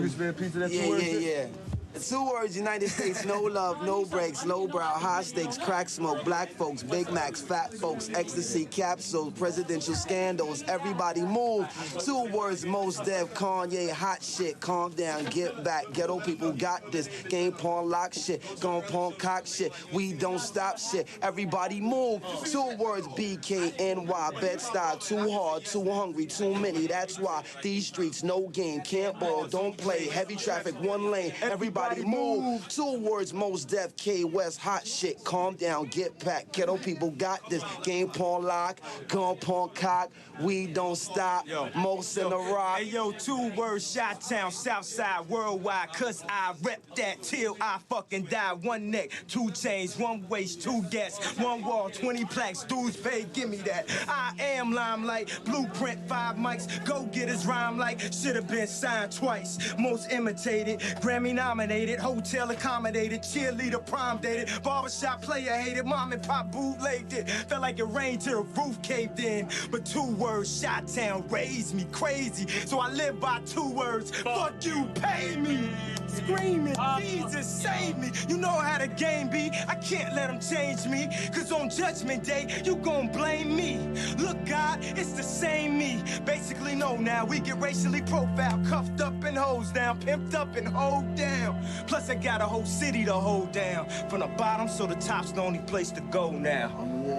you spit a piece of that Yeah, two words? yeah. 2 words, United States, no love, no breaks, low brow, high stakes, crack smoke, black folks, Big Macs, fat folks, ecstasy capsules, presidential scandals, everybody move. 2 words, most deaf, Kanye, hot shit, calm down, get back, ghetto people got this, game pawn lock shit, gon' pawn cock shit, we don't stop shit, everybody move. 2 words, BKNY, Bed-Stuy, too hard, too hungry, too many, that's why these streets, no game, can't ball, don't play, heavy traffic, 1 lane, everybody move. 2 words, most deaf, K West, hot shit, calm down, get back, ghetto people got this, game pawn lock, gun pawn cock, we don't stop, most in the rock. Hey yo, 2 words, Chi-Town, Southside, worldwide, cause I rep that till I fucking die. 1 neck, 2 chains, 1 waist, 2 gas, 1 wall, 20 plaques, dudes pay, give me that. I am limelight, blueprint, 5 mics, go get his rhyme like, should've been signed twice. Most imitated, Grammy nominated, hotel accommodated, cheerleader prom dated, barbershop player hated, mom and pop bootlegged it. Felt like it rained till the roof caved in. But 2 words, Chi-Town raised me crazy. So I live by 2 words, fuck you, pay me. Screaming, Jesus save me. You know how the game be, I can't let them change me. Cause on judgment day, you gon' blame me. Look God, it's the same me. Basically no now, we get racially profiled, cuffed up and hosed down, pimped up and hold down. Plus I got a whole city to hold down. From the bottom, so the top's the only place to go now.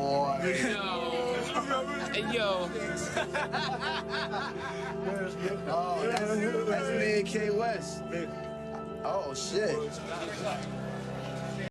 Hey, yo. Oh, that's me and K West. Oh shit.